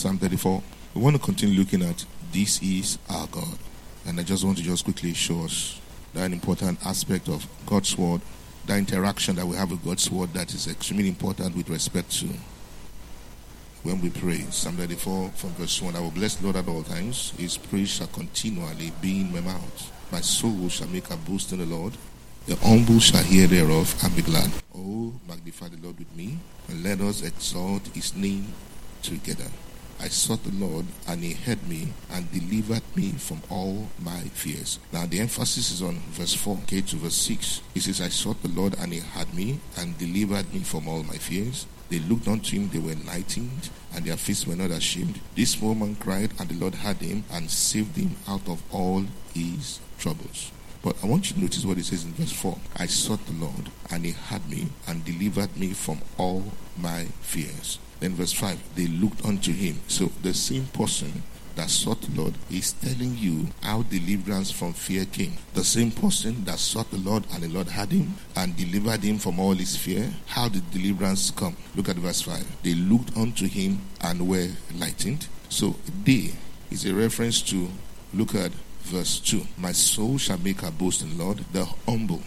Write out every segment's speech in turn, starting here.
Psalm 34. We want to continue looking at This Is Our God. And I just want to quickly show us that important aspect of God's word, that interaction that we have with God's word that is extremely important with respect to when we pray. Psalm 34 from verse 1. I will bless the Lord at all times. His praise shall continually be in my mouth. My soul shall make a boast in the Lord. The humble shall hear thereof and be glad. Oh, magnify the Lord with me, and let us exalt his name together. I sought the Lord, and he heard me, and delivered me from all my fears. Now the emphasis is on verse 4 to verse 6. It says, I sought the Lord, and he heard me, and delivered me from all my fears. They looked unto him, they were enlightened, and their faces were not ashamed. This poor man cried, and the Lord heard him, and saved him out of all his troubles. But I want you to notice what it says in verse 4. I sought the Lord, and he heard me, and delivered me from all my fears. Then verse 5, they looked unto him. So the same person that sought the Lord is telling you how deliverance from fear came. The same person that sought the Lord, and the Lord heard him and delivered him from all his fear. How did deliverance come? Look at verse 5. They looked unto him and were enlightened. So they is a reference to, look at verse 2. My soul shall make her boast in the Lord. The humble.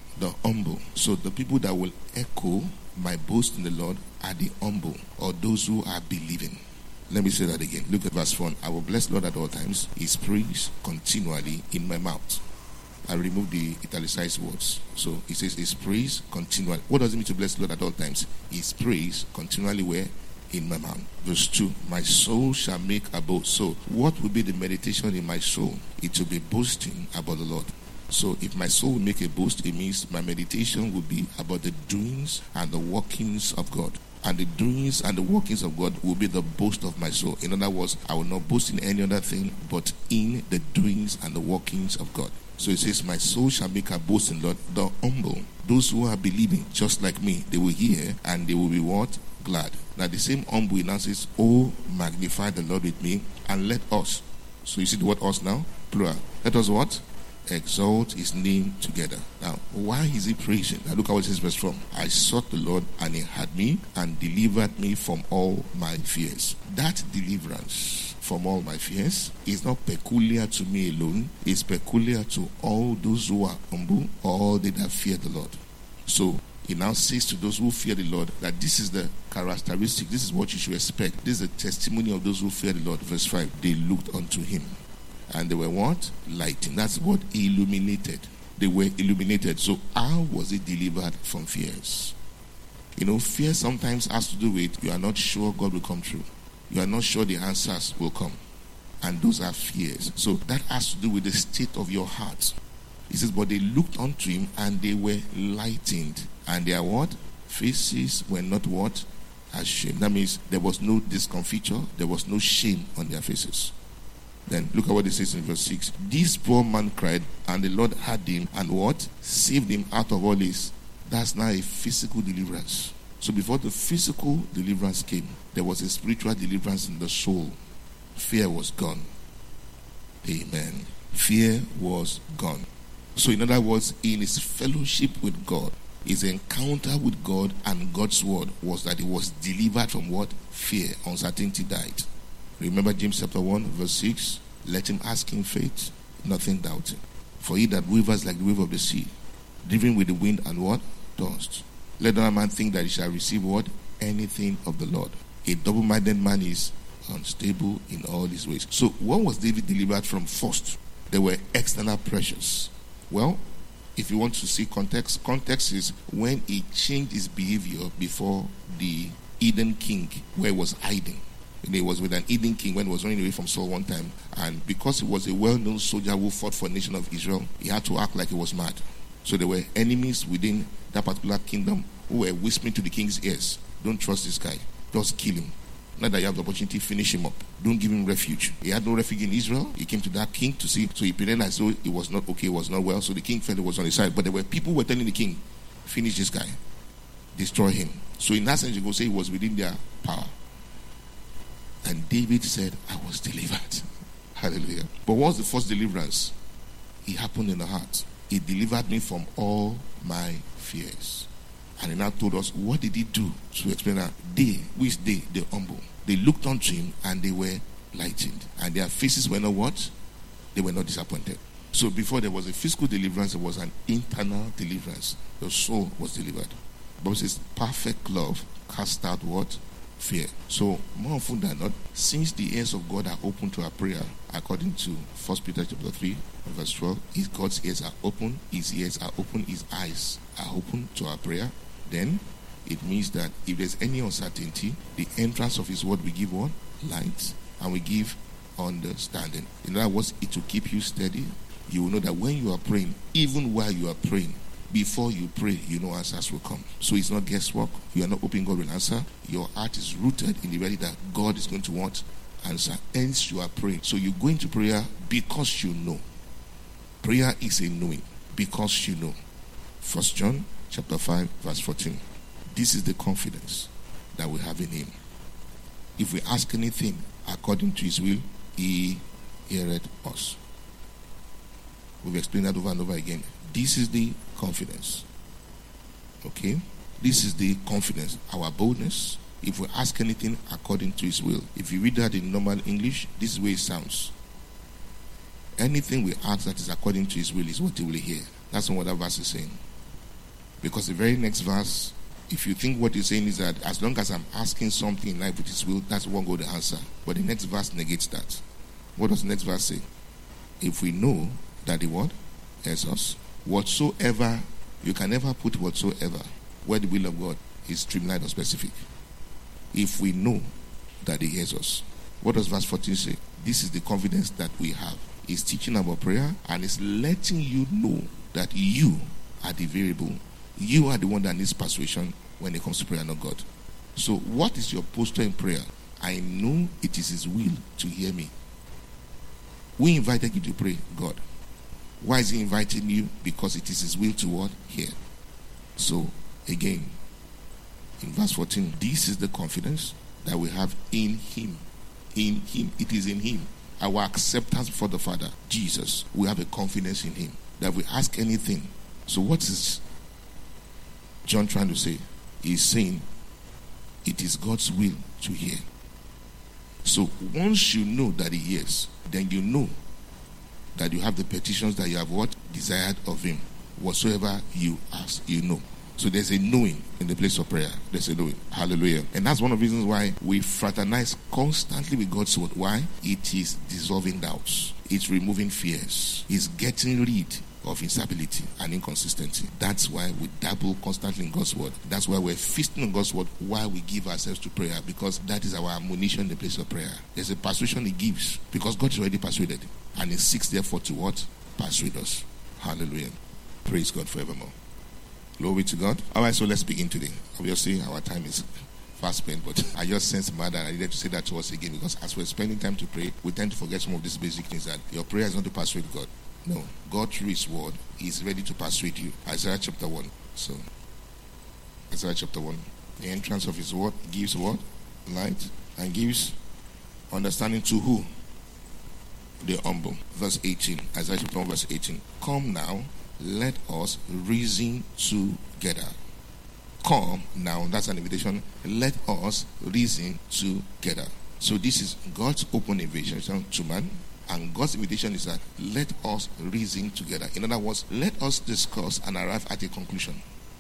So the people that will echo my boast in the Lord are the humble, or those who are believing. Let me say that again. Look at verse 1. I will bless the Lord at all times. His praise continually in my mouth. I remove the italicized words. So it says his praise continually. What does it mean to bless the Lord at all times? His praise continually where? In my mouth. Verse 2. My soul shall make a boast. So what will be the meditation in my soul? It will be boasting about the Lord. So if my soul will make a boast, it means my meditation will be about the doings and the workings of God. And the doings and the workings of God will be the boast of my soul. In other words, I will not boast in any other thing but in the doings and the workings of God. So it says, my soul shall make a boast in Lord. The humble, those who are believing, just like me, they will hear and they will be what? Glad. Now the same humble now says, oh, magnify the Lord with me, and let us. So you see the word us now? Plural. Let us what? Exalt his name together. Now, why is he praising? Now look at what it says verse 4. I sought the Lord, and he heard me, and delivered me from all my fears. That deliverance from all my fears is not peculiar to me alone. It's peculiar to all those who are humble, all they that fear the Lord. So he now says to those who fear the Lord that this is the characteristic, this is what you should expect. This is the testimony of those who fear the Lord. Verse 5. They looked unto him. And they were what? Lighting. That's what illuminated. They were illuminated. So how was it delivered from fears? You know, fear sometimes has to do with you are not sure God will come through. You are not sure the answers will come. And those are fears. So that has to do with the state of your heart. He says, but they looked unto him and they were lightened. And their what? Faces were not what? Ashamed. That means there was no discomfiture. There was no shame on their faces. Then look at what it says in verse 6. This poor man cried, and the Lord heard him, and what? Saved him out of all his. That's now a physical deliverance. So before the physical deliverance came, there was a spiritual deliverance in the soul. Fear was gone. Amen. Fear was gone. So in other words, in his fellowship with God, his encounter with God and God's word was that he was delivered from what? Fear. Uncertainty died. Remember James chapter 1 verse 6. Let him ask in faith, nothing doubting. For he that wavers like the wave of the sea, driven with the wind and what? Tossed. Let no man think that he shall receive what? Anything of the Lord. A double-minded man is unstable in all his ways. So what was David delivered from first? There were external pressures. Well, if you want to see context is when he changed his behavior before the Eden king where he was hiding. He was with an Eden king when he was running away from Saul one time. And because he was a well-known soldier who fought for the nation of Israel, he had to act like he was mad. So there were enemies within that particular kingdom who were whispering to the king's ears, don't trust this guy, just kill him. Now that you have the opportunity, finish him up. Don't give him refuge. He had no refuge in Israel. He came to that king to see. So he pretended as though it was not okay, it was not well. So the king felt it was on his side. But there were people who were telling the king, finish this guy. Destroy him. So in that sense, you can say he was within their power. And David said, I was delivered. Hallelujah. But what was the first deliverance? It happened in the heart. It delivered me from all my fears. And he now told us, what did he do to explain that? They, which they humble. They looked unto him and they were lightened. And their faces were not what? They were not disappointed. So before there was a physical deliverance, there was an internal deliverance. The soul was delivered. The Bible says, perfect love cast out what? Fear. So more often than not, since the ears of God are open to our prayer, according to 1 Peter chapter 3, verse 12, if God's ears are open, his ears are open, his eyes are open to our prayer, then it means that if there's any uncertainty, the entrance of his word will give what? Light, and we give understanding. In other words, it will keep you steady. You will know that when you are praying, even while you are praying, before you pray, you know answers will come. So it's not guesswork. You are not hoping God will answer. Your heart is rooted in the reality that God is going to want answer. Hence you are praying. So you go into prayer because you know. Prayer is a knowing because you know. 1 John chapter 5 verse 14. This is the confidence that we have in him. If we ask anything according to his will, he heareth us. We've explained that over and over again. This is the confidence. Okay? This is the confidence, our boldness. If we ask anything according to his will. If you read that in normal English, this is the way it sounds. Anything we ask that is according to his will is what he will hear. That's not what that verse is saying. Because the very next verse, if you think what he's saying is that as long as I'm asking something in life with his will, that's one God to answer. But the next verse negates that. What does the next verse say? If we know that the word hears us, whatsoever, you can never put whatsoever where the will of God is streamlined or specific. If we know that he hears us. What does verse 14 say? This is the confidence that we have. He's teaching about prayer and is letting you know that you are the variable. You are the one that needs persuasion when it comes to prayer, not God. So what is your posture in prayer? I know it is his will to hear me. We invited you to pray, God. Why is he inviting you? Because it is his will to what? Hear. So, again, in verse 14, this is the confidence that we have in him. In him. It is in him. Our acceptance before the Father, Jesus. We have a confidence in him. That we ask anything. So what is John trying to say? He's saying it is God's will to hear. So once you know that he hears, then you know that you have the petitions that you have what? Desired of him. Whatsoever you ask, you know. So there's a knowing in the place of prayer. There's a knowing. Hallelujah. And that's one of the reasons why we fraternize constantly with God's word. Why? It is dissolving doubts. It's removing fears. It's getting rid of instability and inconsistency. That's why we dabble constantly in God's word. That's why we're feasting on God's word while we give ourselves to prayer, because that is our ammunition in the place of prayer. There's a persuasion he gives because God is already persuaded, and he seeks therefore to what? Persuade us. Hallelujah. Praise God forevermore. Glory to God. All right, so let's begin today. Obviously, our time is fast spent, but I just sensed that I needed to say that to us again, because as we're spending time to pray, we tend to forget some of these basic things, that your prayer is not to persuade God. No, God through his word is ready to persuade you. Isaiah chapter 1. So, Isaiah chapter 1. The entrance of his word gives what? Light. And gives understanding to who? The humble. Verse 18. Isaiah chapter 1 verse 18. Come now, let us reason together. Come now, that's an invitation. Let us reason together. So this is God's open invitation to man. And God's invitation is that let us reason together. In other words, let us discuss and arrive at a conclusion.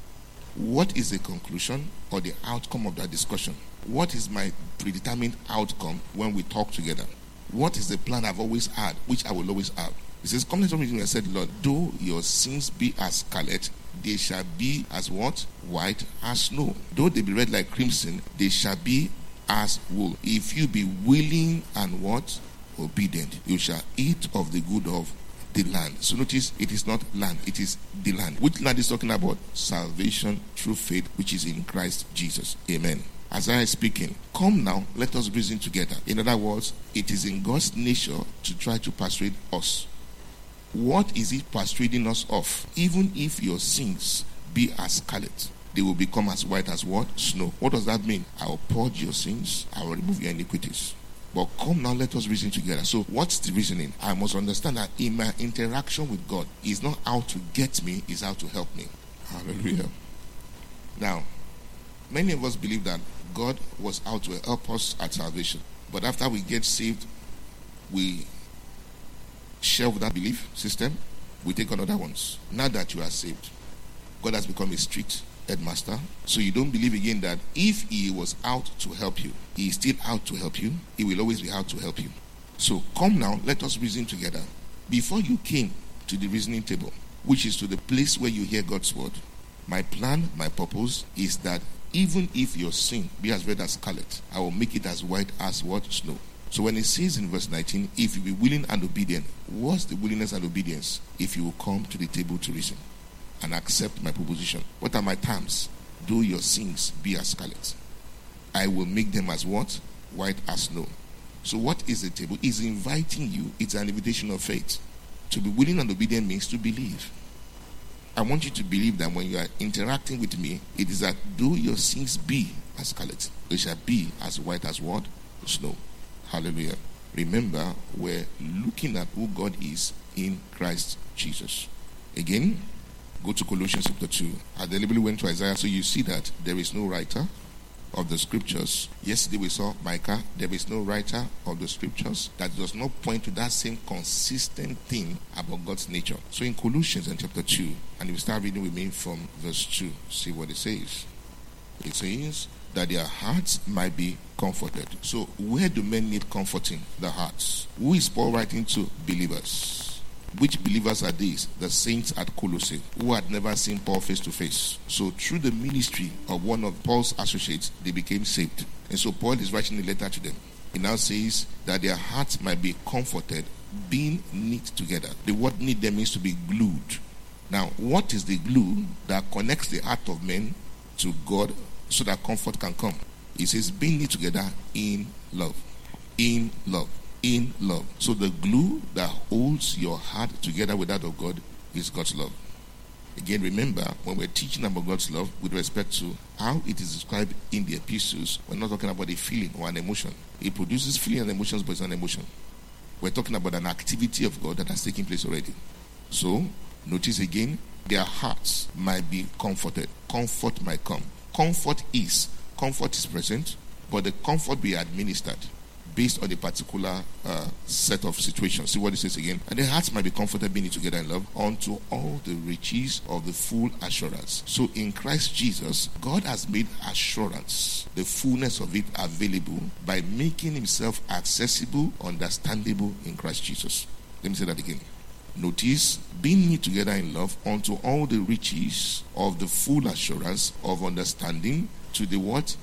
What is the conclusion or the outcome of that discussion? What is my predetermined outcome when we talk together? What is the plan I've always had, which I will always have? It says, come let us reason. I said, Lord, though your sins be as scarlet, they shall be as what? White as snow. Though they be red like crimson, they shall be as wool. If you be willing and what? Obedient, you shall eat of the good of the land. So notice, it is not land, it is the land. Which land is talking about? Salvation through faith, which is in Christ Jesus. Amen. Isaiah is speaking. Come now, let us reason together. In other words, it is in God's nature to try to persuade us. What is he persuading us of? Even if your sins be as scarlet, they will become as white as what? Snow. What does that mean? I will purge your sins, I will remove your iniquities. But come now, let us reason together. So what's the reasoning? I must understand that in my interaction with God, it's not how to get me, it's how to help me. Hallelujah. Now, many of us believe that God was out to help us at salvation. But after we get saved, we shelve that belief system. We take another ones. Now that you are saved, God has become a strict headmaster. So you don't believe again that if he was out to help you, he is still out to help you. He will always be out to help you. So come now, let us reason together. Before you came to the reasoning table, which is to the place where you hear God's word, my plan, my purpose is that even if your sin be as red as scarlet, I will make it as white as what? Snow. So when it says in verse 19, if you be willing and obedient, what's the willingness and obedience? If you will come to the table to reason and accept my proposition. What are my terms? Though your sins be as scarlet, I will make them as what? White as snow. So what is the table? It's inviting you. It's an invitation of faith. To be willing and obedient means to believe. I want you to believe that when you are interacting with me, it is that though your sins be as scarlet, they shall be as white as what? Snow. Hallelujah. Remember, we're looking at who God is in Christ Jesus. Again, go to Colossians chapter 2. I deliberately went to Isaiah, so you see that there is no writer of the scriptures. Yesterday we saw Micah. There is no writer of the scriptures that does not point to that same consistent thing about God's nature. So in Colossians in chapter 2, and you start reading with me from verse 2, see what it says. It says that their hearts might be comforted. So where do men need comforting? The hearts. Who is Paul writing to? Believers. Which believers are these? The saints at Colossae, who had never seen Paul face to face. So through the ministry of one of Paul's associates, they became saved. And so Paul is writing a letter to them. He now says that their hearts might be comforted, being knit together. The word knit there means to be glued. Now, what is the glue that connects the heart of men to God so that comfort can come? It says being knit together in love. In love. In love. So the glue that holds your heart together with that of God is God's love. Again, remember, when we're teaching about God's love with respect to how it is described in the epistles, we're not talking about a feeling or an emotion. It produces feeling and emotions, but it's an emotion. We're talking about an activity of God that has taken place already. So, notice again, their hearts might be comforted. Comfort might come. Comfort is present, but the comfort be administered based on a particular set of situations. See what it says again. And their hearts might be comforted, being together in love, unto all the riches of the full assurance. So in Christ Jesus, God has made assurance, the fullness of it, available by making himself accessible, understandable in Christ Jesus. Let me say that again. Notice, being knit together in love, unto all the riches of the full assurance of understanding, to the what?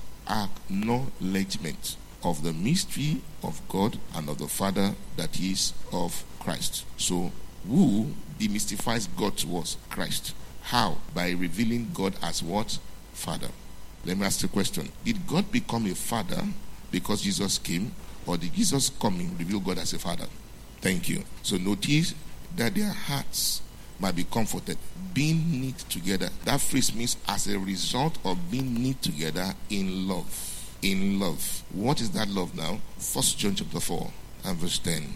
Acknowledgement of the mystery of God and of the Father, that is of Christ. So, who demystifies God to us? Christ. How? By revealing God as what? Father. Let me ask you a question. Did God become a father because Jesus came, or did Jesus coming reveal God as a father? Thank you. So notice that their hearts might be comforted, being knit together. That phrase means as a result of being knit together in love. In love. What is that love now? 1 John chapter 4 and verse 10.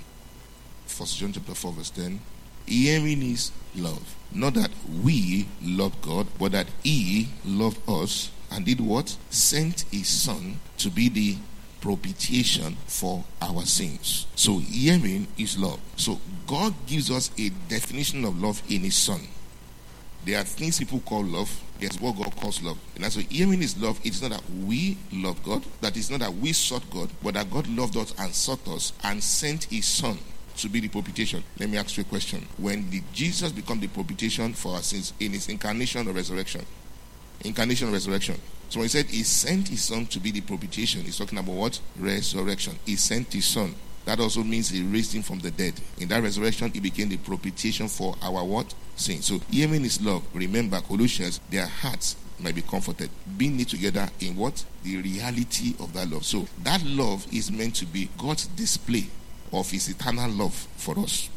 1 John chapter 4 verse 10. Herein is love. Not that we loved God, but that he loved us and did what? Sent his son to be the propitiation for our sins. So herein is love. So God gives us a definition of love in his son. There are things people call love. There's what God calls love. And so herein is love. It's not that we love God. That is not that we sought God. But that God loved us and sought us and sent his son to be the propitiation. Let me ask you a question. When did Jesus become the propitiation for our sins? In his incarnation or resurrection? Incarnation or resurrection. So when he said he sent his son to be the propitiation, he's talking about what? Resurrection. He sent his son. That also means he raised him from the dead. In that resurrection, he became the propitiation for our what? Sin. So herein is love. Remember, Colossians, their hearts might be comforted, being knit together in what? The reality of that love. So that love is meant to be God's display of his eternal love for us.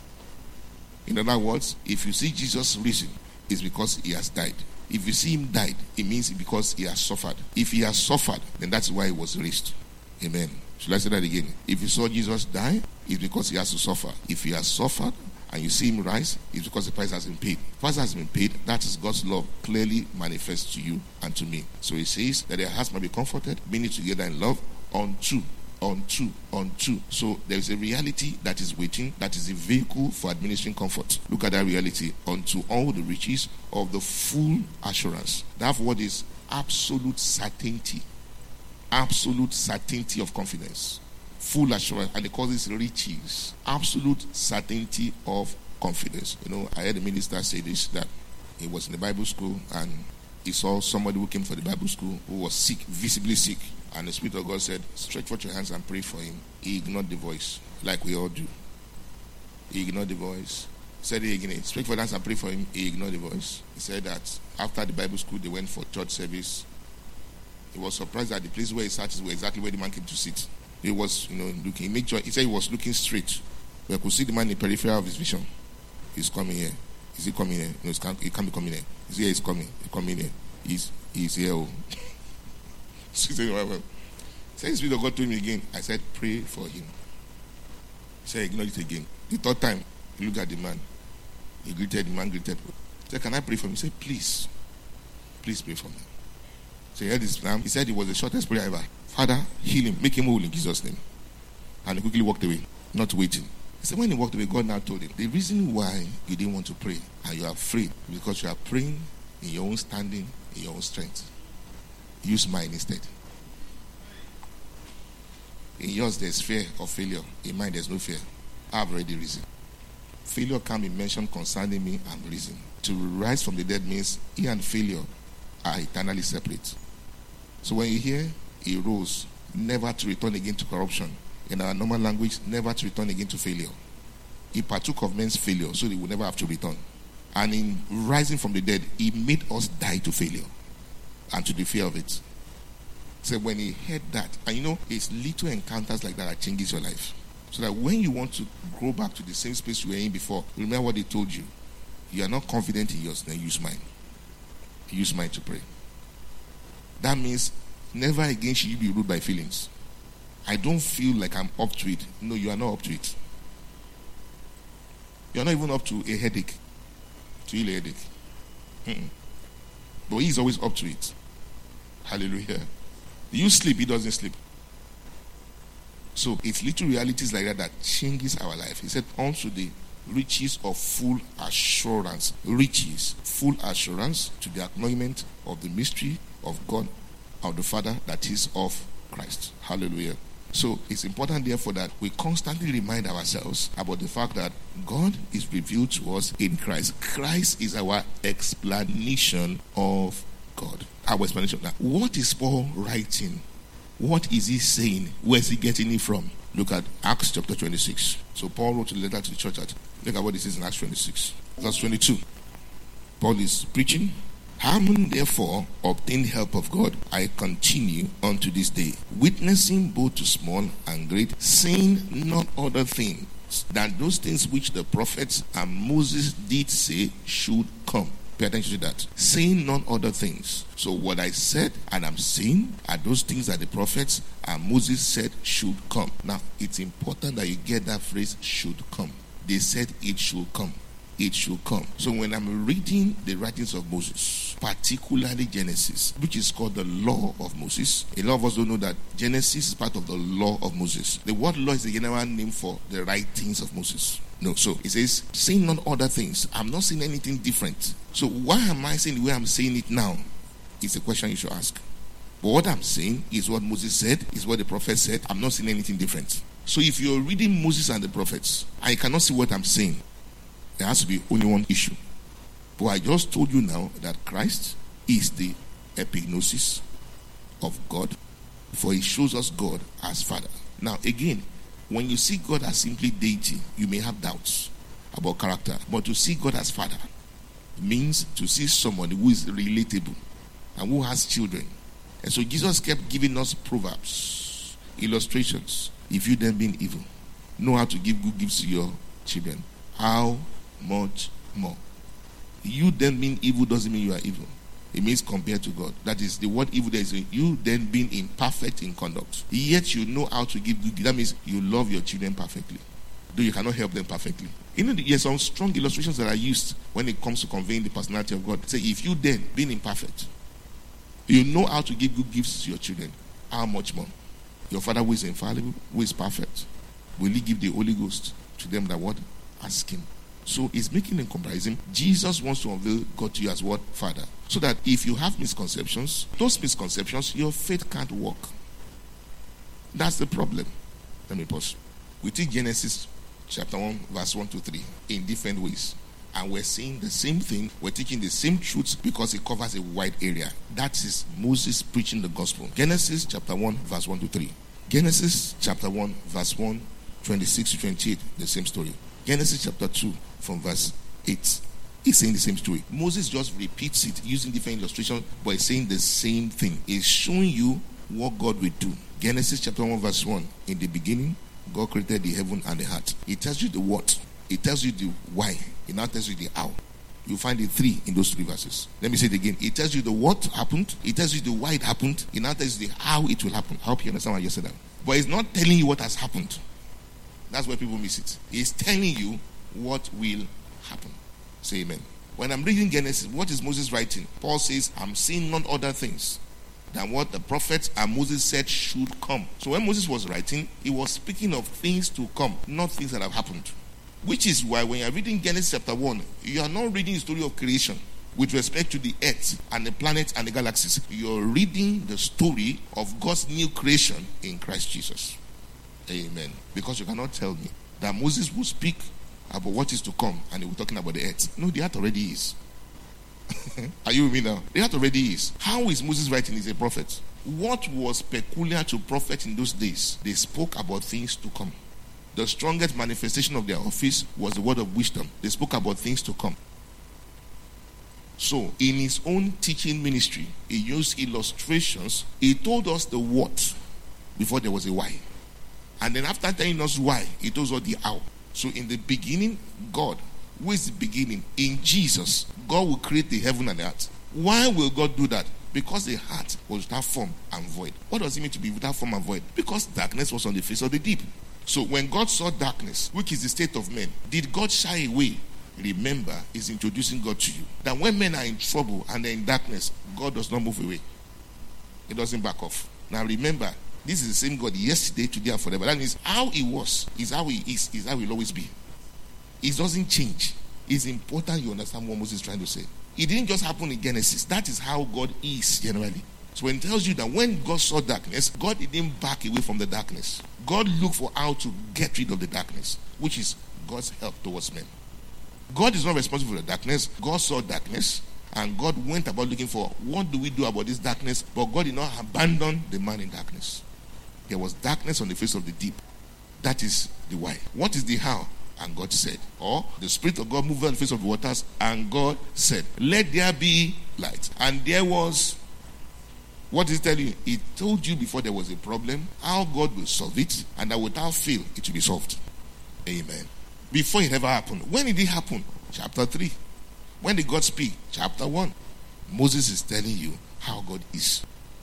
In other words, if you see Jesus risen, it's because he has died. If you see him died, it means because he has suffered. If he has suffered, then that's why he was raised. Amen. Should I say that again? If you saw Jesus die, it's because he has to suffer. If he has suffered, and you see him rise, it's because the price has been paid. The price has been paid. That is God's love clearly manifest to you and to me. So he says that their hearts might be comforted, being together in love, unto. So there is a reality that is waiting, that is a vehicle for administering comfort. Look at that reality. Unto all the riches of the full assurance. That word is absolute certainty. Absolute certainty of confidence. Full assurance. And they call this riches. Absolute certainty of confidence. I heard the minister say this, that he was in the Bible school and he saw somebody who came for the Bible school who was sick, visibly sick. And the Spirit of God said, stretch forth your hands and pray for him. He ignored the voice, like we all do. He ignored the voice. Said it again, stretch forth your hands and pray for him. He ignored the voice. He said that after the Bible school, they went for church service. He was surprised that the place where he sat is exactly where the man came to sit. He was, looking. He made sure, he said he was looking straight. We could see the man in the periphery of his vision. He's coming here. Is he coming here? No, he can't be coming here. He's here, he's coming. He's coming here. He's here. Oh. He said, the Spirit of God told me again. I said, pray for him. He said, ignore it again. The third time, he looked at the man. He greeted, the man greeted. He said, can I pray for him? He said, please pray for me. So he heard this plan. He said it was the shortest prayer ever. Father, heal him, make him whole in Jesus' name. And he quickly walked away, not waiting. He said when he walked away, God now told him, the reason why you didn't want to pray and you are afraid because you are praying in your own standing, in your own strength. Use mine instead. In yours, there's fear of failure. In mine, there's no fear. I've already risen. Failure can be mentioned concerning me and risen. To rise from the dead means he and failure are eternally separate. So when you hear he rose, never to return again to corruption. In our normal language, never to return again to failure. He partook of men's failure, so they will never have to return. And in rising from the dead, he made us die to failure and to the fear of it. So when he heard that, and it's little encounters like that changes your life. So that when you want to go back to the same space you were in before, remember what they told you. You are not confident in yours, then use mine. Use mine to pray. That means never again should you be ruled by feelings. I don't feel like I'm up to it. No, you are not up to it. You are not even up to a headache. To heal a headache. But he is always up to it. Hallelujah. You sleep, he doesn't sleep. So it's little realities like that changes our life. He said, unto the riches of full assurance. Riches, full assurance to the acknowledgement of the mystery of God, of the Father, that is of Christ. Hallelujah. So it's important, therefore, that we constantly remind ourselves about the fact that God is revealed to us in Christ. Christ is our explanation of God. Our explanation. Now, what is Paul writing? What is he saying? Where is he getting it from? Look at Acts chapter 26. So Paul wrote a letter to the church. Look at what he says in Acts 26. Verse 22. Paul is preaching. Having therefore obtained help of God, I continue unto this day, witnessing both to small and great, saying none other things than those things which the prophets and Moses did say should come. Pay attention to that. Saying none other things. So what I said and I'm saying are those things that the prophets and Moses said should come. Now, it's important that you get that phrase, should come. They said it should come. It should come. So when I'm reading the writings of Moses, particularly Genesis, which is called the law of Moses, a lot of us don't know that Genesis is part of the law of Moses. The word law is a general name for the writings of Moses. No, so it says, saying none other things. I'm not saying anything different. So why am I saying the way I'm saying it now? It's a question you should ask. But what I'm saying is what Moses said, is what the prophet said. I'm not saying anything different. So if you're reading Moses and the prophets, and you cannot see what I'm saying, there has to be only one issue. But I just told you now that Christ is the epignosis of God, for he shows us God as Father. Now again, when you see God as simply deity, you may have doubts about character. But to see God as Father means to see somebody who is relatable and who has children. And so Jesus kept giving us proverbs, illustrations. If you then being evil, know how to give good gifts to your children, how much more? You then being evil doesn't mean you are evil. It means compared to God. That is the word evil there is you then being imperfect in conduct. Yet you know how to give good gifts. That means you love your children perfectly. though you cannot help them perfectly. There's some strong illustrations that are used when it comes to conveying the personality of God. Say, if you then, being imperfect, you know how to give good gifts to your children, how much more? Your Father who is infallible, who is perfect, will he give the Holy Ghost to them that what? Ask him. So he's making a comparison. Jesus wants to unveil God to you as what? Father. So that if you have misconceptions, those misconceptions, your faith can't work. That's the problem. Let me pause. We teach Genesis chapter 1, verse 1 to 3 in different ways. And we're saying the same thing. We're teaching the same truths because it covers a wide area. That is Moses preaching the gospel. Genesis chapter 1, verse 1 to 3. Genesis chapter 1, verse 1, 26 to 28, the same story. Genesis chapter 2, from verse 8. He's saying the same story. Moses just repeats it using different illustrations, but he's saying the same thing. He's showing you what God will do. Genesis chapter 1, verse 1. In the beginning, God created the heaven and the earth. It tells you the what. It tells you the why. It now tells you the how. You find the three in those three verses. Let me say it again. It tells you the what happened. It tells you the why it happened. It now tells you the how it will happen. I hope you understand what I just said. But it's not telling you what has happened. That's where people miss it. It's telling you what will happen. Say amen. When I'm reading Genesis, what is Moses writing? Paul says, I'm seeing none other things than what the prophets and Moses said should come. So when Moses was writing, he was speaking of things to come, not things that have happened. Which is why when you're reading Genesis chapter 1, you are not reading the story of creation with respect to the earth and the planets and the galaxies. You're reading the story of God's new creation in Christ Jesus. Amen. Because you cannot tell me that Moses will speak about what is to come and he will be talking about the earth. No, the earth already is. Are you with me now? The earth already is. How is Moses writing? He's a prophet. What was peculiar to prophets in those days? They spoke about things to come. The strongest manifestation of their office was the word of wisdom. They spoke about things to come. So, in his own teaching ministry, he used illustrations. He told us the what before there was a why. And then after telling us why, he told us the how. So in the beginning, God, who is the beginning? In Jesus, God will create the heaven and the earth. Why will God do that? Because the heart was without form and void. What does it mean to be without form and void? Because darkness was on the face of the deep. So when God saw darkness, which is the state of men, did God shy away? Remember, he's introducing God to you. That when men are in trouble and they're in darkness, God does not move away. He doesn't back off. Now remember, this is the same God yesterday, today, and forever. That means how he was, is how he is how he'll always be. It doesn't change. It's important you understand what Moses is trying to say. It didn't just happen in Genesis. That is how God is generally. So when it tells you that when God saw darkness, God didn't back away from the darkness. God looked for how to get rid of the darkness, which is God's help towards men. God is not responsible for the darkness. God saw darkness, and God went about looking for what do we do about this darkness. But God did not abandon the man in darkness. There was darkness on the face of the deep. That is the why. What is the how? And God said. Or the Spirit of God moved on the face of the waters, and God said, let there be light. And there was. What is telling you? He told you before there was a problem, how God will solve it, and that without fail, it will be solved. Amen. Before it ever happened. When did it happen? Chapter 3. When did God speak? Chapter 1. Moses is telling you how God is.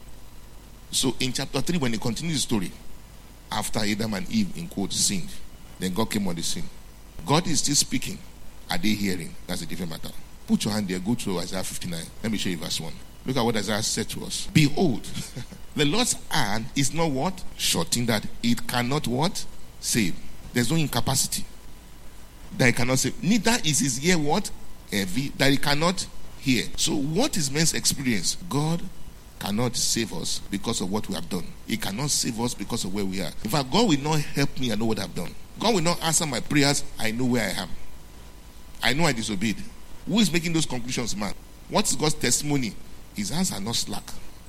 So in chapter 3, when he continues the story, after Adam and Eve, in quotes, sinned, then God came on the scene. God is still speaking. Are they hearing? That's a different matter. Put your hand there. Go to Isaiah 59. Let me show you verse 1. Look at what Isaiah said to us. Behold, the Lord's hand is not what? Shorting that it cannot what? Save. There's no incapacity that it cannot save. Neither is his ear what? Heavy, that it cannot hear. So what is man's experience? God cannot save us because of what we have done. He cannot save us because of where we are. In fact, God will not help me. I know what I've done. God will not answer my prayers. I know where I am. I know I disobeyed. Who is making those conclusions, man? What is God's testimony? His hands are not slack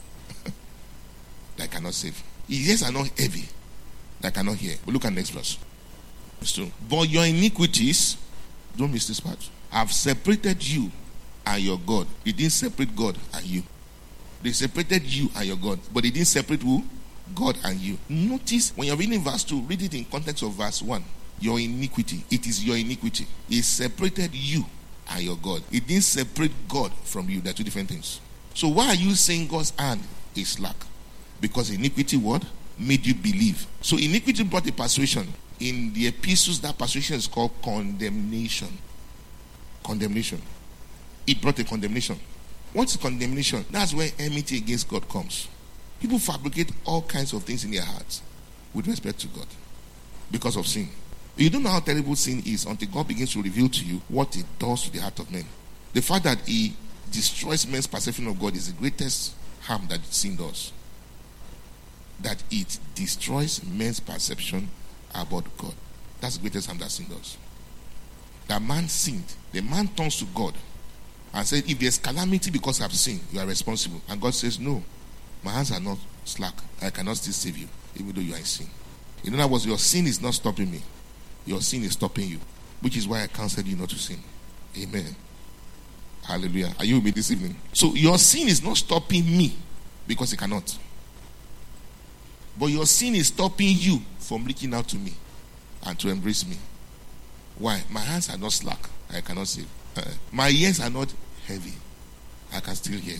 that cannot save. His ears are not heavy that cannot hear. But look at the next verse. But your iniquities, don't miss this part, have separated you and your God. He didn't separate God and you. They separated you and your God, but they didn't separate who? God and you. Notice when you're reading verse 2, read it in context of verse 1. Your iniquity. It is your iniquity. It separated you and your God. It didn't separate God from you. They're two different things. So why are you saying God's hand is slack? Because iniquity what? Made you believe. So iniquity brought a persuasion. in the epistles, that persuasion is called condemnation. Condemnation. It brought a condemnation. What's condemnation? That's where enmity against God comes. People fabricate all kinds of things in their hearts with respect to God because of sin. You don't know how terrible sin is until God begins to reveal to you what it does to the heart of men. The fact that he destroys men's perception of God is the greatest harm that sin does. That it destroys men's perception about God. That's the greatest harm that sin does. That man sinned. The man turns to God and said, if there's calamity because I've sinned, you are responsible. And God says, no, my hands are not slack. I cannot still save you, even though you are in sin. In other words, your sin is not stopping me. Your sin is stopping you, which is why I counseled you not to sin. Amen. Hallelujah. Are you with me this evening? So your sin is not stopping me because it cannot. But your sin is stopping you from reaching out to me and to embrace me. Why? My hands are not slack. I cannot save. My ears are not heavy. I can still hear.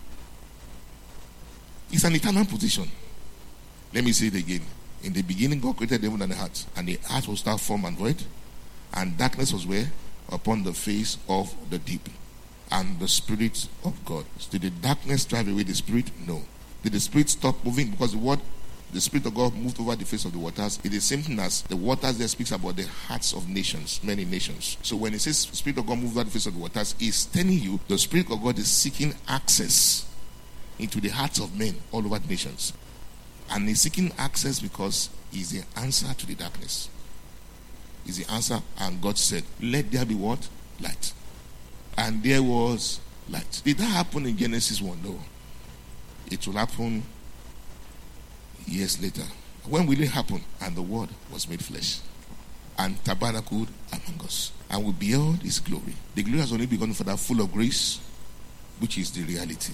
It's an eternal position. Let me say it again. In the beginning, God created the heaven and the heart. And the earth was without form and void. And darkness was where? Upon the face of the deep. And the Spirit of God. Did the darkness drive away the Spirit? No. Did the Spirit stop moving? Because the Spirit of God moved over the face of the waters. It is the same thing as the waters that speaks about the hearts of nations, many nations. So when it says Spirit of God moved over the face of the waters, it's telling you the Spirit of God is seeking access into the hearts of men all over the nations. And he's seeking access because he's the answer to the darkness. He's the answer. And God said, let there be what? Light. And there was light. Did that happen in Genesis 1? No. It will happen years later. When will it happen? And the Word was made flesh and tabernacled among us. And we beheld his glory. The glory has only begun for that full of grace, which is the reality.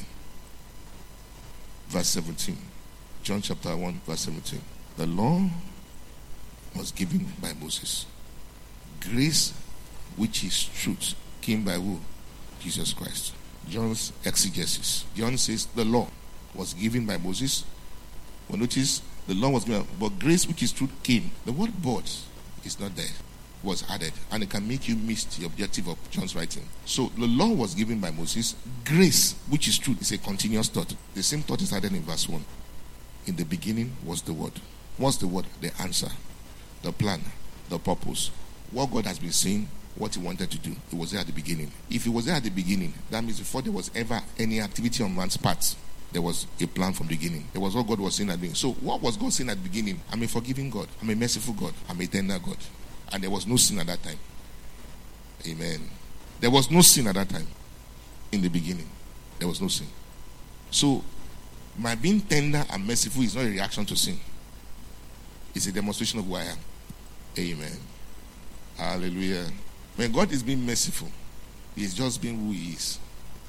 Verse 17. John chapter 1, verse 17. The law was given by Moses. Grace, which is truth, came by who? Jesus Christ. John's exegesis. John says the law was given by Moses. Well, notice the law was given, but grace, which is truth, came. The word "but" is not there. Was added, and it can make you miss the objective of John's writing. So the law was given by Moses. Grace, which is truth, is a continuous thought. The same thought is added in verse 1. In the beginning was the Word. What's the Word? The answer, the plan, the purpose. What God has been saying, what he wanted to do. It was there at the beginning. If it was there at the beginning, that means before there was ever any activity on man's part, there was a plan from the beginning. There was what God was saying at the beginning. So what was God saying at the beginning? I'm a forgiving God. I'm a merciful God. I'm a tender God. And there was no sin at that time. Amen. There was no sin at that time. In the beginning, there was no sin. So my being tender and merciful is not a reaction to sin. It's a demonstration of who I am. Amen. Hallelujah. When God is being merciful, he's just being who he is.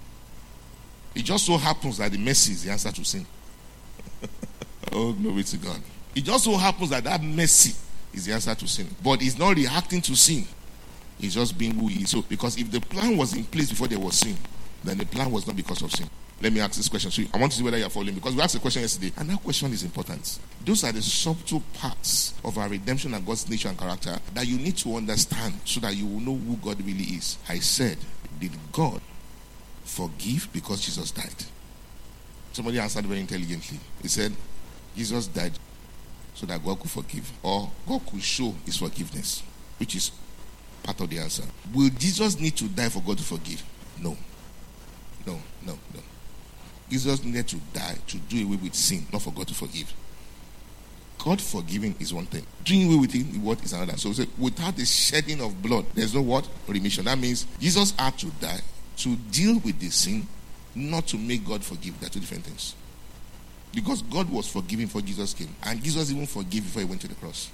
It just so happens that the mercy is the answer to sin. Oh, glory to God. It just so happens that mercy is the answer to sin. But he's not reacting to sin. He's just being who he is. So, because if the plan was in place before there was sin, then the plan was not because of sin. Let me ask this question. So I want to see whether you are following. Because we asked a question yesterday, and that question is important. Those are the subtle parts of our redemption and God's nature and character that you need to understand so that you will know who God really is. I said, did God forgive because Jesus died? Somebody answered very intelligently. He said, Jesus died so that God could forgive, or God could show his forgiveness, which is part of the answer. Will Jesus need to die for God to forgive? No. No. Jesus needed to die to do away with sin, not for God to forgive. God forgiving is one thing. Doing away with it, what is another? So without the shedding of blood, there's no what? Remission. That means Jesus had to die to deal with the sin, not to make God forgive. They're two different things. Because God was forgiving before Jesus came. And Jesus even forgave before he went to the cross.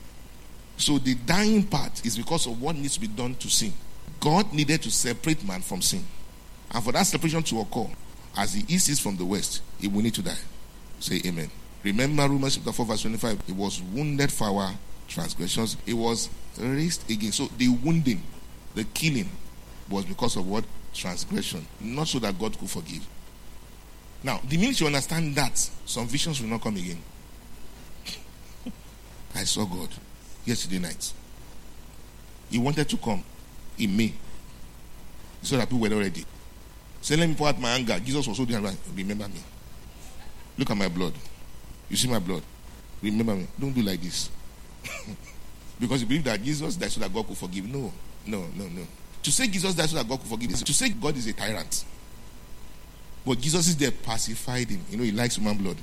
So the dying part is because of what needs to be done to sin. God needed to separate man from sin. And for that separation to occur, as the east is from the west, he will need to die. Say amen. Remember Romans chapter 4 verse 25. He was wounded for our transgressions. He was raised again. So the wounding, the killing, was because of what? Transgression. Not so that God could forgive. Now, the minute you understand that, some visions will not come again. I saw God. yesterday night. He wanted to come in May. So that people were not ready. Say, let me pour out my anger. Jesus was holding around. Remember me. Look at my blood. You see my blood. Remember me. Don't do like this. Because you believe that Jesus died so that God could forgive. No. To say Jesus died so that God could forgive is to say God is a tyrant. But Jesus is there, pacified him. You know, he likes human blood.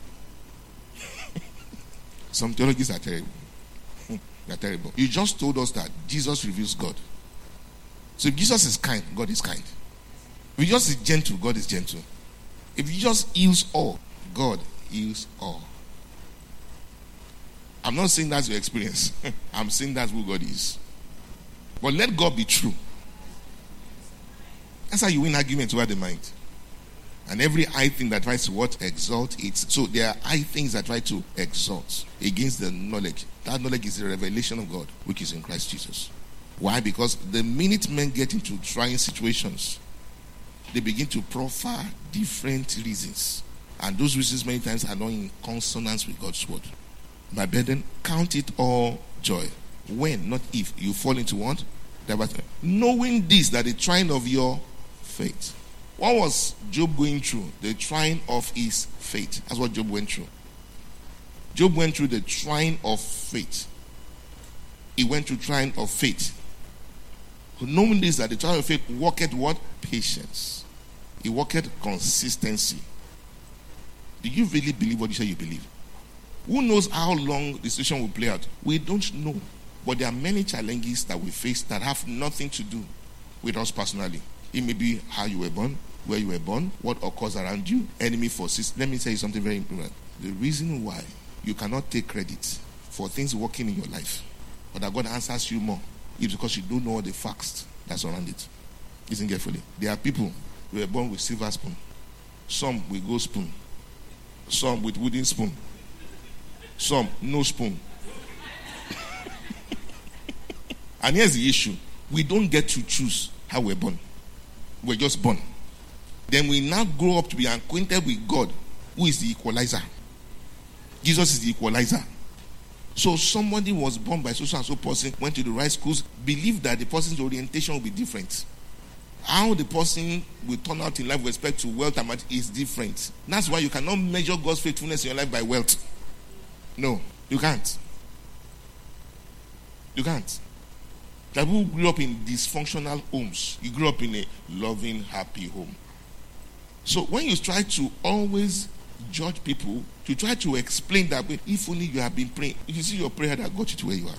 Some theologies are terrible. They are terrible. You just told us that Jesus reveals God. So if Jesus is kind, God is kind. If Jesus is gentle, God is gentle. If Jesus heals all, God heals all. I'm not saying that's your experience. I'm saying that's who God is. But let God be true. That's how you win arguments over the mind. And every high thing that tries to what? Exalt it. So there are high things that try to exalt against the knowledge. That knowledge is the revelation of God, which is in Christ Jesus. Why? Because the minute men get into trying situations, they begin to proffer different reasons. And those reasons many times are not in consonance with God's word. My brethren, count it all joy. When, not if, you fall into what? Knowing this, that the trying of your faith. What was Job going through? The trying of his faith. That's what Job went through. Job went through the trying of faith. He went through trying of faith. Knowing this, that the trying of faith worketh what? Patience. It worketh consistency. Do you really believe what you say you believe? Who knows how long the situation will play out? We don't know. But there are many challenges that we face that have nothing to do with us personally. It may be how you were born, where you were born, what occurs around you, enemy forces. Let me tell you something very important. The reason why you cannot take credit for things working in your life, but that God answers you more, is because you don't know all the facts that surround it. Listen carefully. There are people who were born with silver spoon, some with gold spoon, some with wooden spoon, some no spoon. And here's the issue. We don't get to choose how we're born. We're just born. Then we now grow up to be acquainted with God, who is the equalizer. Jesus is the equalizer. So somebody was born by so and so person, went to the right schools, believed that the person's orientation will be different. How the person will turn out in life with respect to wealth and money is different. That's why you cannot measure God's faithfulness in your life by wealth. No, you can't. You can't. That people grew up in dysfunctional homes. You grew up in a loving, happy home. So when you try to always judge people, to try to explain that, if only you have been praying, you see your prayer that got you to where you are.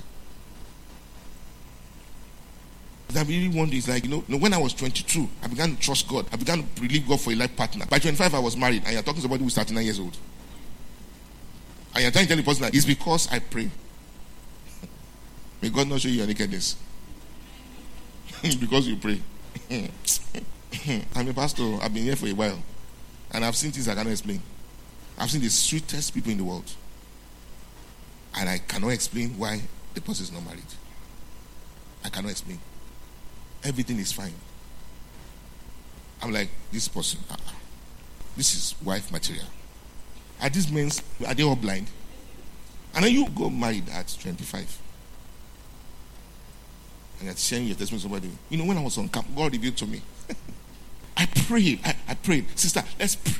That really wonder is like, when I was 22, I began to trust God. I began to believe God for a life partner. By 25, I was married, and you're talking to somebody who's 39 years old. And you're trying to tell the person that it's because I pray. May God not show you your nakedness. Because you pray. I'm a pastor. I've been here for a while. And I've seen things I cannot explain. I've seen the sweetest people in the world. And I cannot explain why the person is not married. I cannot explain. Everything is fine. I'm like, this person, this is wife material. Are these men, are they all blind? And then you go married at 25. And you're sharing your testimony with somebody. When I was on camp, God revealed to me. I prayed. I prayed. Sister, let's pray.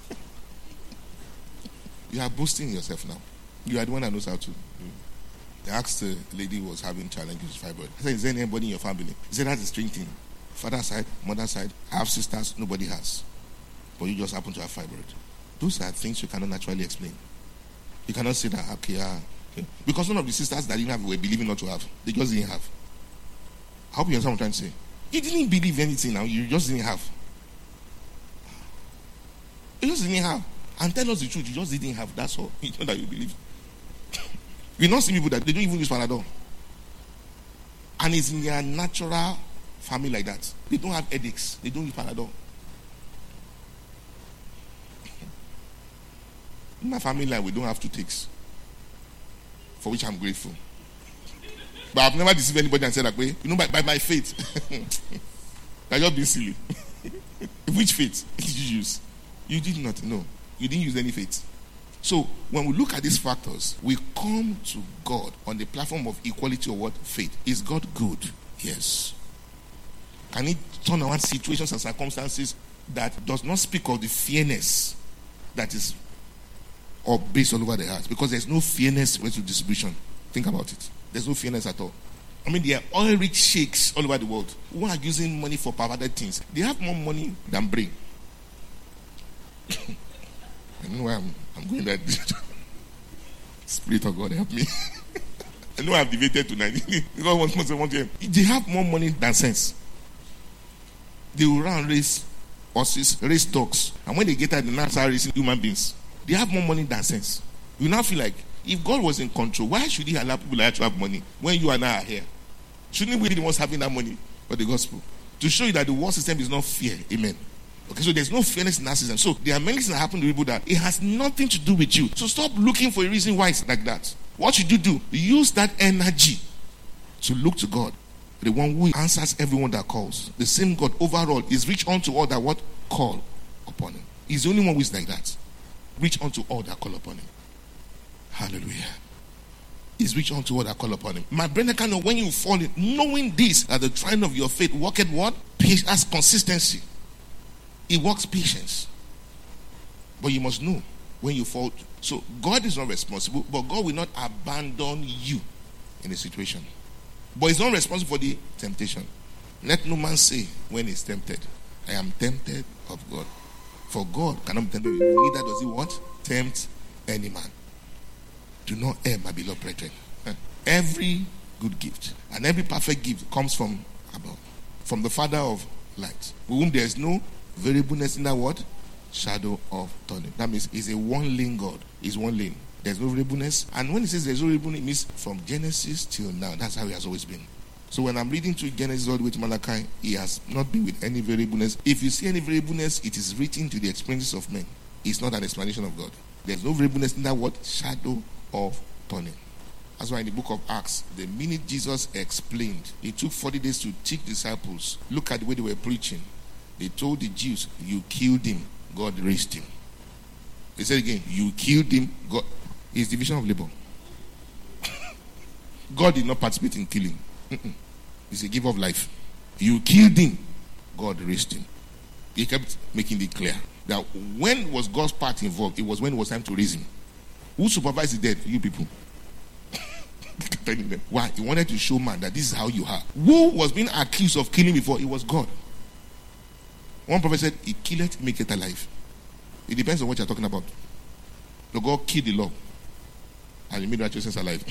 You are boasting yourself now. You are the one that knows how to. They asked the lady who was having challenges with fibroid. I said, is there anybody in your family? He said, that's a strange thing. Father side, mother side, I have sisters, nobody has. But you just happen to have fibroid. Those are things you cannot naturally explain. You cannot say that, okay. Because none of the sisters that didn't have were believing not to have. They just didn't have. I hope you understand what I'm trying to say. You didn't believe anything now. You just didn't have. You just didn't have. And tell us the truth. You just didn't have. That's all. It's not that you believe. We not see people that they don't even use Panadol. And it's in their natural family like that. They don't have headaches. They don't use Panadol. In my family line, we don't have toothaches. For which I'm grateful. But I've never deceived anybody and said that way. By my faith. You're just being silly. Which faith did you use? You did not. No. You didn't use any faith. So when we look at these factors, we come to God on the platform of equality or what? Faith. Is God good? Yes. Can he turn around situations and circumstances that does not speak of the fairness that is or based all over the earth? Because there's no fairness with the distribution. Think about it. There's no fairness at all. I mean, there are oil-rich sheikhs all over the world who are using money for perverted things. They have more money than brain. I don't know why I'm going that direction. Spirit of God, help me. I know I've debated tonight. They have more money than sense. They will run race horses, race dogs. And when they get out, they now start racing human beings. They have more money than sense. You now feel like, if God was in control, why should he allow people like to have money when you and I are here? Shouldn't we be the ones having that money for the gospel? To show you that the world system is not fair. Amen. Okay, so there's no fairness in that system. So there are many things that happen to people that it has nothing to do with you. So stop looking for a reason why it's like that. What should you do? Use that energy to look to God. The one who answers everyone that calls. The same God overall is reach unto all that what? Call upon him. He's the only one who is like that. Reach unto all that call upon him. Hallelujah. Is reach unto all that call upon him. My brother, kind of when you fall in, knowing this, that the trying of your faith worketh what? As consistency. It works patience. But you must know when you fall. So God is not responsible, but God will not abandon you in a situation. But he's not responsible for the temptation. Let no man say when he's tempted, I am tempted of God. For God cannot be tempted. Neither does he what? Tempt any man. Do not err, my beloved brethren. Every good gift and every perfect gift comes from above, from the Father of lights, with whom there is no variableness in that word, shadow of turning. That means he's a one-lane God. He's one lane. There's no variableness. And when he says there's no variableness, it means from Genesis till now. That's how he has always been. So when I'm reading through Genesis all the way to Malachi, he has not been with any variableness. If you see any variableness, it is written to the experiences of men. It's not an explanation of God. There's no variableness in that word, shadow of turning. That's why in the book of Acts, the minute Jesus explained, it took 40 days to teach disciples. Look at the way they were preaching. They told the Jews, you killed him, God raised him. They said again, you killed him, God. It's division of labor. God did not participate in killing. He's a giver of life. You killed him, God raised him. He kept making it clear that when was God's part involved, it was when it was time to raise him. Who supervised the dead? You people. Why? He wanted to show man that this is how you are. Who was being accused of killing before? It was God. One prophet said, he killeth, make it alive. It depends on what you're talking about. The God killed the law and he made righteousness alive.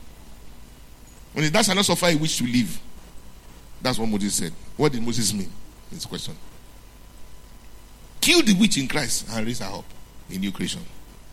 When it does not suffer a witch to live, that's what Moses said. What did Moses mean? This question. Kill the witch in Christ and raise her up in new creation.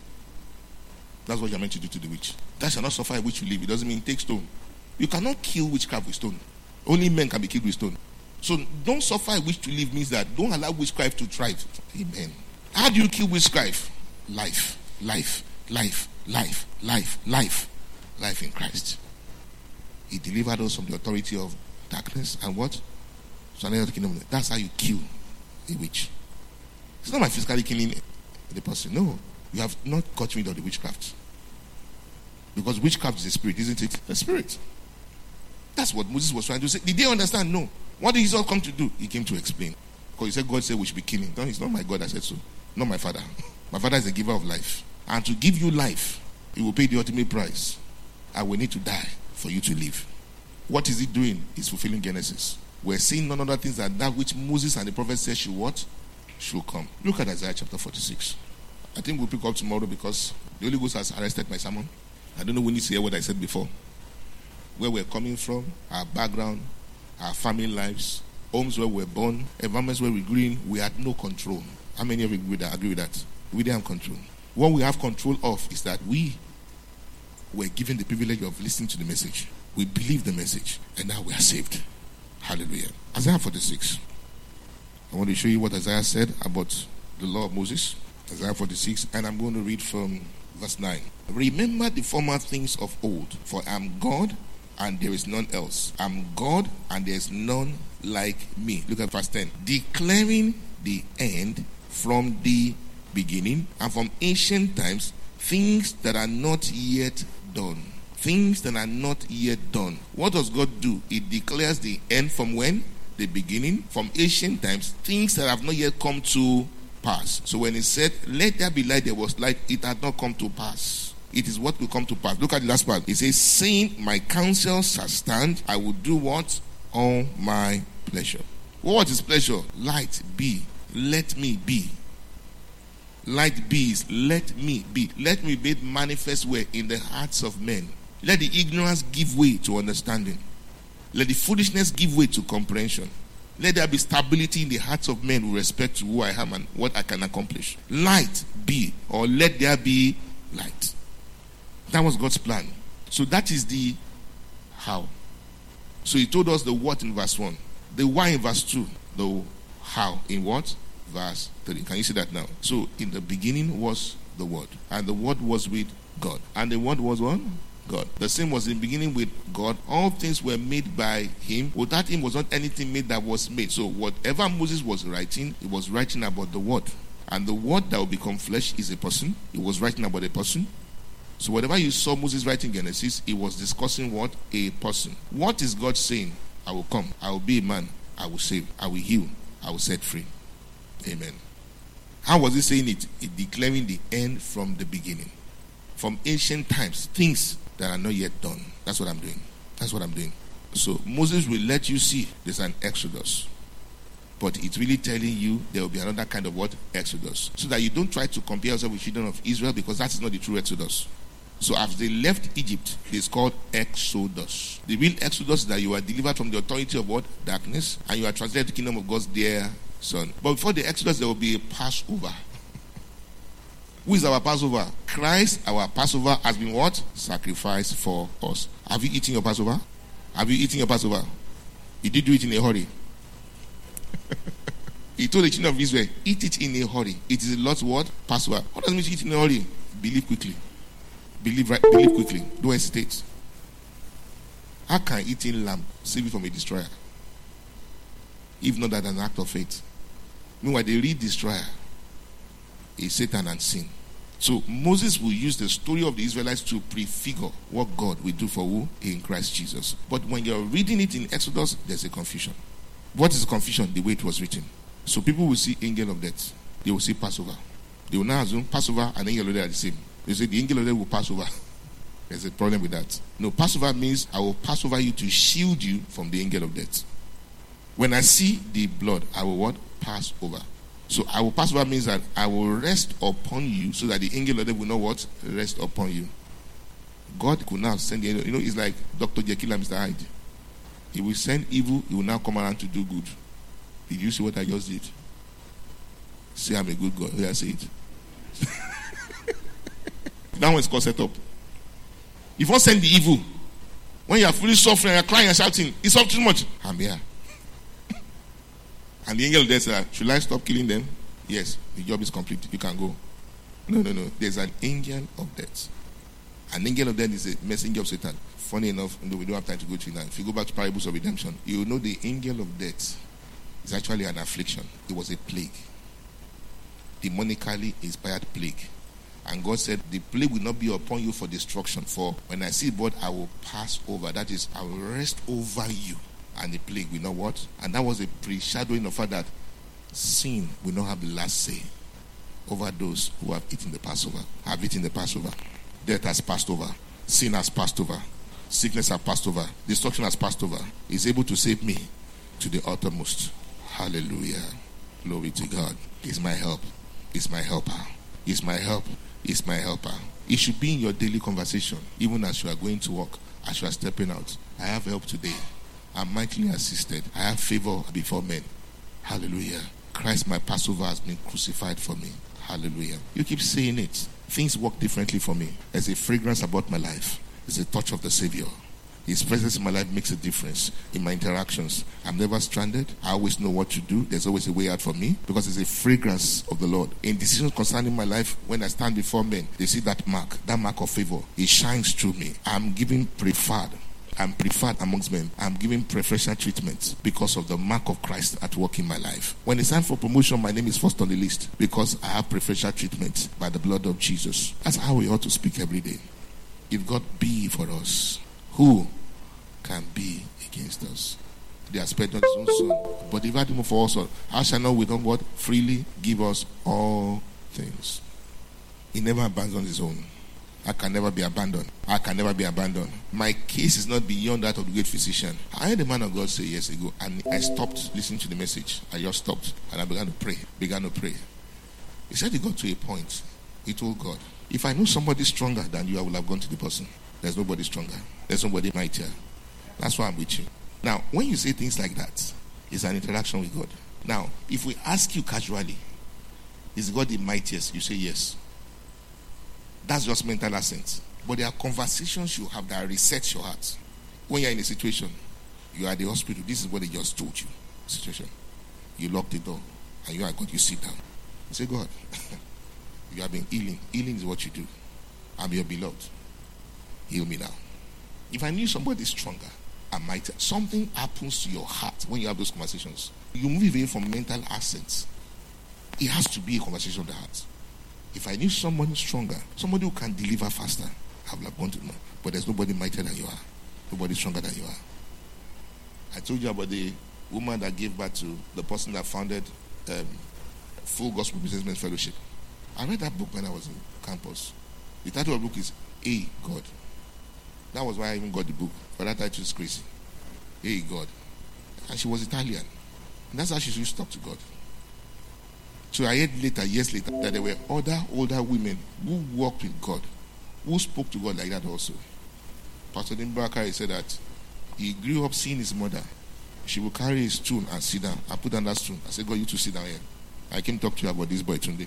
That's what you're meant to do to the witch. That shall not suffer a witch to live. It doesn't mean take stone. You cannot kill witchcraft with stone. Only men can be killed with stone. So don't suffer a witch to live means that don't allow witchcraft to thrive. Amen. How do you kill witchcraft? Life, life, life, life, life, life. Life in Christ. He delivered us from the authority of darkness and what? So another kingdom. That's how you kill a witch. It's not by physically killing the person. No. You have not got rid of the witchcraft. Because witchcraft is a spirit, isn't it? A spirit. That's what Moses was trying to say. Did they understand? No. What did Jesus come to do? He came to explain. Because he said God said we should be killing. No, it's not my God that said so. Not my father. My father is the giver of life. And to give you life, he will pay the ultimate price. I will need to die for you to live. What is he doing? He's fulfilling Genesis. We're seeing none other things than that which Moses and the prophet said should what? Should come. Look at Isaiah chapter 46. I think we'll pick up tomorrow because the Holy Ghost has arrested my sermon. I don't know when you hear what I said before. Where we're coming from, our background, our family lives, homes where we're born, environments where we're growing, we had no control. How many of you agree with that? We didn't have control. What we have control of is that we were given the privilege of listening to the message. We believe the message, and now we are saved. Hallelujah. Isaiah 46. I want to show you what Isaiah said about the law of Moses. Isaiah 46, and I'm going to read from verse 9. Remember the former things of old, for I am God, and there is none else. I am God, and there is none like me. Look at verse 10. Declaring the end from the beginning, and from ancient times Things that are not yet done. Things that are not yet done. What does God do? He declares the end from when? The beginning. From ancient times. Things that have not yet come to pass. So when he said, let there be light, there was light, it had not come to pass. It is what will come to pass. Look at the last part. It says, saying, my counsel shall stand. I will do what? All my pleasure. What is pleasure? Light be. Let me be. Light be is let me be. Let me be manifest where? In the hearts of men. Let the ignorance give way to understanding. Let the foolishness give way to comprehension. Let there be stability in the hearts of men with respect to who I am and what I can accomplish. Light be, or let there be light. That was God's plan. So that is the how. So he told us the what in verse 1. The why in verse 2. The how in what? Verse 3. Can you see that now? So in the beginning was the Word. And the Word was with God. And the Word was what? God. The same was in the beginning with God. All things were made by him. Without him was not anything made that was made. So whatever Moses was writing, he was writing about the Word. And the Word that will become flesh is a person. He was writing about a person. So whatever you saw Moses writing Genesis, he was discussing what? A person. What is God saying? I will come. I will be a man. I will save. I will heal. I will set free. Amen. How was he saying it? It declaring the end from the beginning. From ancient times. Things that are not yet done. That's what I'm doing. That's what I'm doing. So Moses will let you see there's an exodus. But it's really telling you there will be another kind of what? Exodus. So that you don't try to compare yourself with children of Israel, because that is not the true exodus. So as they left Egypt, it's called Exodus. The real Exodus is that you are delivered from the authority of what? Darkness. And you are translated to the kingdom of God's dear Son. But before the Exodus, there will be a Passover. Who is our Passover? Christ, our Passover, has been what? Sacrificed for us. Have you eaten your Passover? Have you eaten your Passover? You did do it in a hurry. He told the children of Israel, eat it in a hurry. It is the Lord's word, Passover. What does it mean to eat in a hurry? Believe quickly. Believe quickly. Don't hesitate. How can eating lamb save you from a destroyer? If not that an act of faith. Meanwhile, the real destroyer is Satan and sin. So Moses will use the story of the Israelites to prefigure what God will do for who? In Christ Jesus. But when you're reading it in Exodus, there's a confusion. What is the confusion? The way it was written. So people will see angel of death. They will see Passover. They will now assume Passover and angel of death are the same. They say the angel of death will pass over. There's a problem with that. No, Passover means I will pass over you to shield you from the angel of death. When I see the blood, I will what? Pass over. So I will pass over means that I will rest upon you so that the angel of death will not what? Rest upon you. God could now send the angel. You know, it's like Dr. Jekyll and Mr. Hyde. He will send evil, he will now come around to do good. Did you see what I just did? Say I'm a good God. Yeah, say it. That one is called set up. If you want to send the evil, when you are fully suffering and you're crying and shouting, it's up too much. I'm here. And the angel of death said, should I stop killing them? Yes, the job is complete. You can go. No. There's an angel of death. An angel of death is a messenger of Satan. Funny enough, we don't have time to go through now. If you go back to Parables of Redemption, you will know the angel of death is actually an affliction. It was a plague. Demonically inspired plague. And God said, the plague will not be upon you for destruction. For when I see blood, I will pass over. That is, I will rest over you. And the plague will not what? And that was a foreshadowing of that sin will not have the last say over those who have eaten the Passover. Have eaten the Passover. Death has passed over. Sin has passed over. Sickness has passed over. Destruction has passed over. He's able to save me to the uttermost. Hallelujah. Glory to God. He's my help. He's my helper. He's my help. He's my helper. It should be in your daily conversation. Even as you are going to work. As you are stepping out. I have help today. I'm mightily assisted. I have favor before men. Hallelujah. Christ my Passover has been crucified for me. Hallelujah. You keep saying it. Things work differently for me. There's a fragrance about my life. There's a touch of the Savior. His presence in my life makes a difference in my interactions. I'm never stranded. I always know what to do. There's always a way out for me because there's a fragrance of the Lord. In decisions concerning my life, when I stand before men, they see that mark of favor. It shines through me. I'm given preferred. I'm preferred amongst men. I'm given preferential treatment because of the mark of Christ at work in my life. When it's time for promotion, my name is first on the list because I have preferential treatment by the blood of Jesus. That's how we ought to speak every day. If God be for us, who can be against us? They are spared not his own son, but divided him for us all. How shall not with him what? Freely give us all things. He never abandons his own. I can never be abandoned. I can never be abandoned. My case is not beyond that of the great physician. I heard the man of God say years ago, and I stopped listening to the message. I just stopped, and I began to pray. He said he got to a point. He told God, if I knew somebody stronger than you, I would have gone to the person. There's nobody stronger. There's nobody mightier. That's why I'm with you. Now, when you say things like that, it's an interaction with God. Now, if we ask you casually, is God the mightiest? You say yes. That's just mental assent. But there are conversations you have that reset your heart. When you're in a situation, you are at the hospital, this is what they just told you. Situation. You lock the door, and you are God, you sit down. You say, God, you have been healing. Healing is what you do. I'm your beloved. Heal me now. If I knew somebody stronger, I might. Something happens to your heart when you have those conversations. You move away from mental assents. It has to be a conversation of the heart. If I knew someone stronger, somebody who can deliver faster, I would have gone to know. But there's nobody mightier than you are. Nobody stronger than you are. I told you about the woman that gave birth to the person that founded Full Gospel Businessmen Fellowship. I read that book when I was in campus. The title of the book is Hey God. That was why I even got the book. But that title is crazy. Hey God. And she was Italian. And that's how she used to talk to God. So I heard later, years later, that there were other older women who walked with God, who spoke to God like that also. Pastor Dimbakari said that he grew up seeing his mother. She would carry his stool and sit down. I put down that stool. I said, God, you two sit down here. I came to talk to you about this boy today.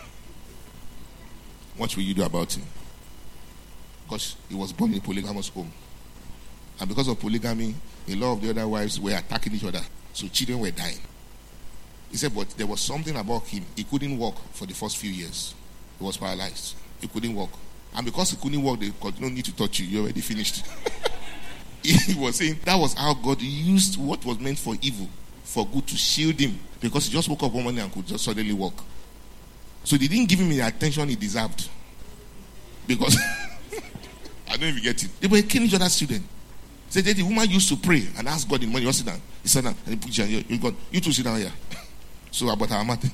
What will you do about him? Because he was born in a polygamous home. And because of polygamy, a lot of the other wives were attacking each other. So children were dying. He said, but there was something about him. He couldn't walk for the first few years. He was paralyzed. He couldn't walk. And because he couldn't walk, they could not need to touch you. You're already finished. He was saying that was how God used what was meant for evil, for good, to shield him. Because he just woke up one morning and could just suddenly walk. So they didn't give him the attention he deserved. Because, I don't know if you get it. They were killing each other's children. Said the woman used to pray and ask God in the morning, you sit down. He sat down and he put you here. God, you two sit down here. So about our matter.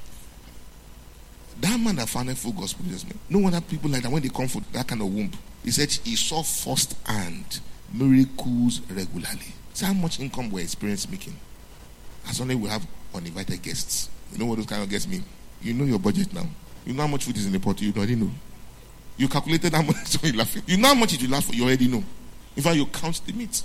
That man that founded Full Gospel Businessmen, no wonder people like that when they come for that kind of womb. He said he saw first-hand miracles regularly. See how much income we're experiencing making. As only we have uninvited guests. You know what those kind of guests mean? You know your budget now. You know how much food is in the pot. You already know. You calculated how much, so you're laughing. You know how much it will last for. You already know. In fact, you count the meat.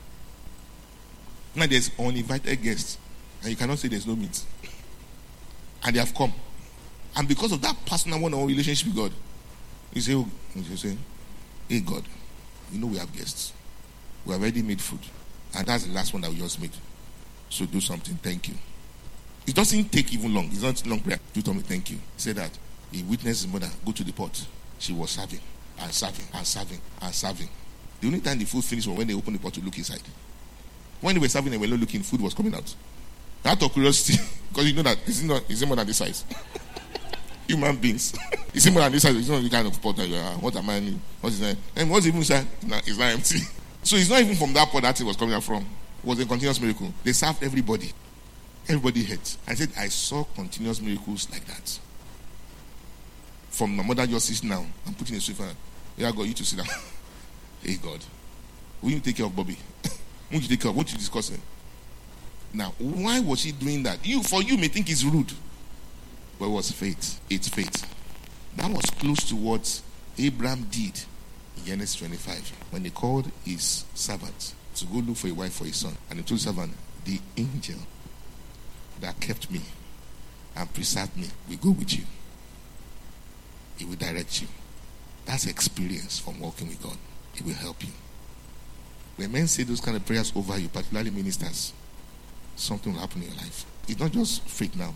Now there's uninvited guests, and you cannot say there's no meat. And they have come. And because of that personal one-on-one relationship with God, you say, hey God, you know we have guests. We have already made food. And that's the last one that we just made. So do something. Thank you. It doesn't take even long. It's not long prayer. Do something. Thank you. He said that he witnessed his mother go to the pot. She was serving and serving and serving and serving. The only time the food finished was when they opened the pot to look inside. When they were serving and were not looking, food was coming out. Out of curiosity, because you know that it's more than this size. Human beings. It's more than this size. It's not the kind of pot that you are. What am I mean? What's his name? And what's even inside? It's not empty. So it's not even from that pot that it was coming out from. It was a continuous miracle. They served everybody. Everybody ate. I said, I saw continuous miracles like that. From my mother just sits now. I'm putting a sofa. Yeah, God, you to sit down. Hey, God. Will you take care of Bobby? Won't you take care of? Won't you discuss it? Now, why was she doing that? You may think it's rude. But it was faith. It's faith. That was close to what Abraham did in Genesis 25. When he called his servant to go look for a wife for his son. And he told the servant, the angel that kept me and preserved me will go with you. He will direct you. That's experience from walking with God. It will help you. When men say those kind of prayers over you, particularly ministers, something will happen in your life. It's not just faith now.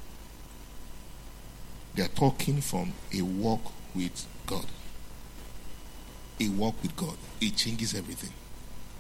They are talking from a walk with God. A walk with God. It changes everything.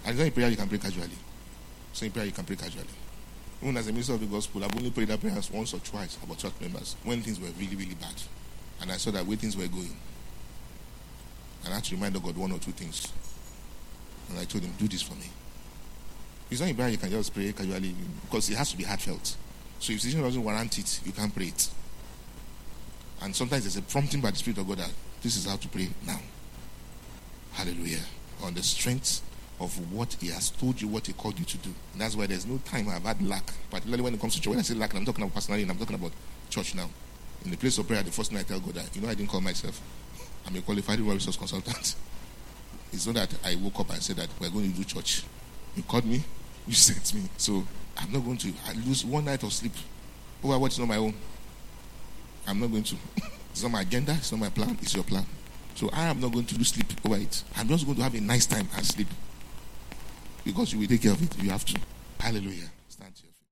And it's not a prayer you can pray casually. It's not a prayer you can pray casually. Even as a minister of the gospel, I've only prayed that prayer once or twice about church members when things were really, really bad. And I saw that way things were going. And I had to remind God one or two things. And I told him, do this for me. It's not a prayer you can just pray casually because it has to be heartfelt. So if the situation doesn't warrant it, you can't pray it. And sometimes there's a prompting by the Spirit of God that this is how to pray now. Hallelujah. On the strength of what he has told you, what he called you to do. And that's why there's no time I've had lack. Particularly when it comes to church. When I say lack, I'm talking about personally and I'm talking about church now. In the place of prayer, the first thing I tell God that, I didn't call myself. I'm a qualified human resource consultant. It's not that I woke up and said that we're going to do church. You called me, you sent me. So I'm not going to lose one night of sleep over what's not my own. I'm not going to. It's not my agenda, it's not my plan, it's your plan. So I am not going to lose sleep over it. I'm just going to have a nice time and sleep. Because you will take care of it. You have to. Hallelujah.